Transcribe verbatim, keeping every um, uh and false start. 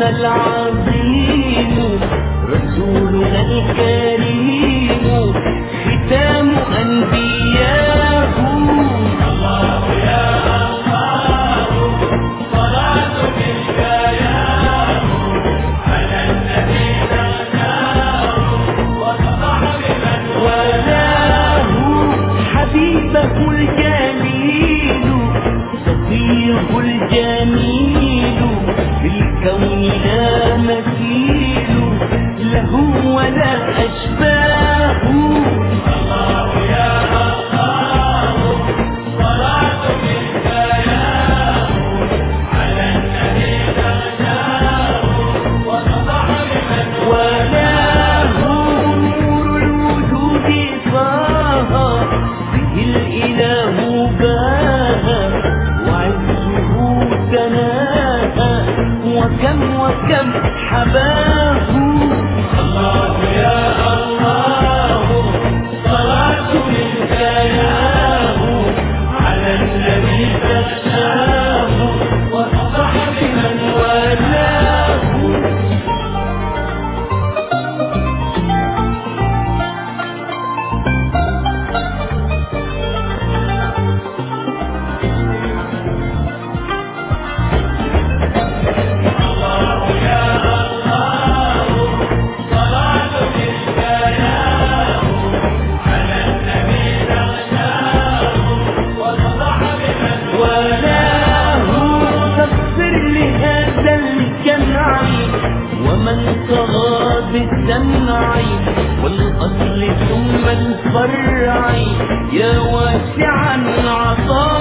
هذا العظيم رسولنا الكريم ختام أنبياء. الله يا الله صلاة منك يا على النبي ناداه وصحبه من والاه حبيبه الجليل صفيه الجميل في الكون لا مثيل له ولا أشباه. الله يا الله صلاة منك يا على النبي ناداه وصحبه من والاه نور الوجود طه به الإله باها وعزه تناهى وكم وكم حباه. الله يا الله صلاة منك يا على الذي تخشاه وصحب من والاه. ومن طغى بالدمع والأصل ثم الفرع يا واسعا عطاء.